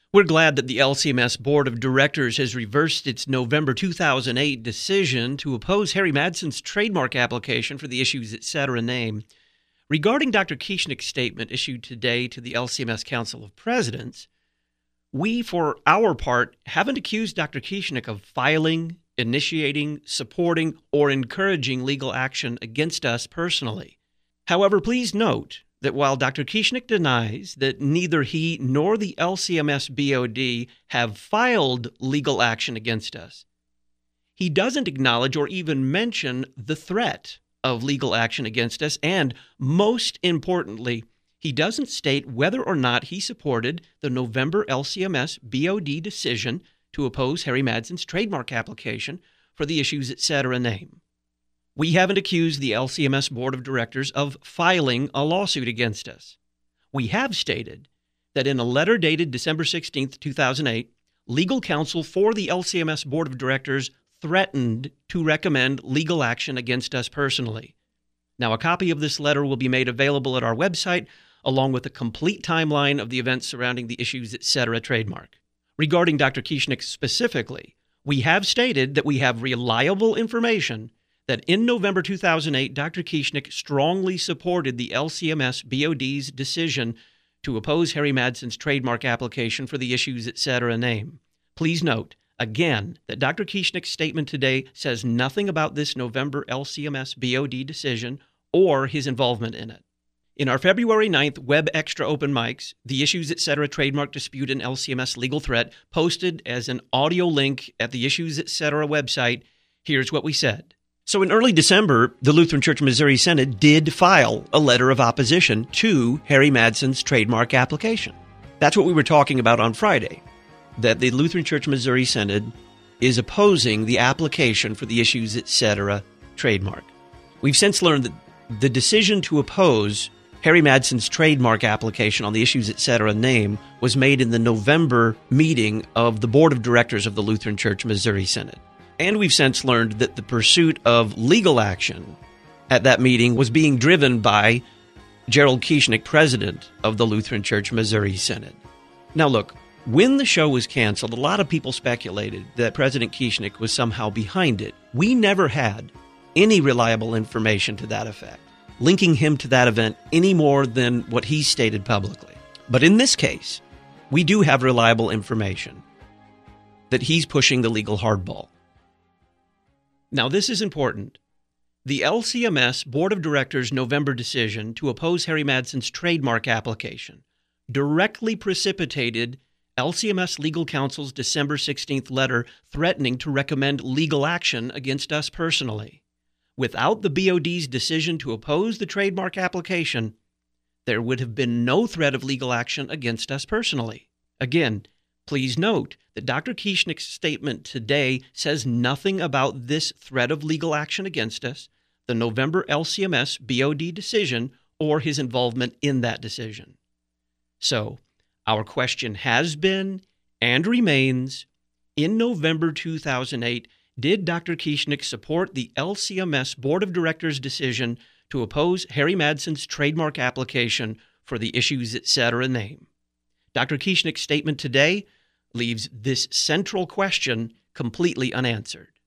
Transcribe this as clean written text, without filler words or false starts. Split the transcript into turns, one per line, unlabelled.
We're glad that the LCMS Board of Directors has reversed its November 2008 decision to oppose Harry Madson's trademark application for the Issues Etc. name. Regarding Dr. Kieschnick's statement issued today to the LCMS Council of Presidents, we, for our part, haven't accused Dr. Kieschnick of filing, initiating, supporting, or encouraging legal action against us personally. However, please note that while Dr. Kieschnick denies that neither he nor the LCMS BOD have filed legal action against us, he doesn't acknowledge or even mention the threat of legal action against us, and most importantly, he doesn't state whether or not he supported the November LCMS BOD decision to oppose Harry Madson's trademark application for the Issues Etc. name. We haven't accused the LCMS Board of Directors of filing a lawsuit against us. We have stated that in a letter dated December 16, 2008, legal counsel for the LCMS Board of Directors threatened to recommend legal action against us personally. Now, a copy of this letter will be made available at our website, along with a complete timeline of the events surrounding the Issues Etc. trademark. Regarding Dr. Kieschnick specifically, we have stated that we have reliable information that in November 2008, Dr. Kieschnick strongly supported the LCMS BOD's decision to oppose Harry Madson's trademark application for the Issues Etc. name. Please note, again, that Dr. Kieschnick's statement today says nothing about this November LCMS BOD decision or his involvement in it. In our February 9th Web Extra Open Mics, the Issues Etc. trademark dispute and LCMS legal threat posted as an audio link at the Issues Etc. website, here's what we said. So in early December, the Lutheran Church Missouri Synod did file a letter of opposition to Harry Madson's trademark application. That's what we were talking about on Friday, that the Lutheran Church Missouri Synod is opposing the application for the Issues Etc. trademark. We've since learned that the decision to oppose Harry Madson's trademark application on the Issues Etc. name was made in the November meeting of the Board of Directors of the Lutheran Church Missouri Synod. And we've since learned that the pursuit of legal action at that meeting was being driven by Gerald Kieschnick, president of the Lutheran Church Missouri Synod. Now look, when the show was canceled, a lot of people speculated that President Kieschnick was somehow behind it. We never had any reliable information to that effect, linking him to that event any more than what he stated publicly. But in this case, we do have reliable information that he's pushing the legal hardball. Now, this is important. The LCMS Board of Directors' November decision to oppose Harry Madson's trademark application directly precipitated LCMS Legal Counsel's December 16th letter threatening to recommend legal action against us personally. Without the BOD's decision to oppose the trademark application, there would have been no threat of legal action against us personally. Again, please note that Dr. Kieschnick's statement today says nothing about this threat of legal action against us, the November LCMS BOD decision, or his involvement in that decision. So, our question has been and remains, in November 2008, did Dr. Kieschnick support the LCMS Board of Directors' decision to oppose Harry Madson's trademark application for the Issues Etc. name? Dr. Kieschnick's statement today leaves this central question completely unanswered.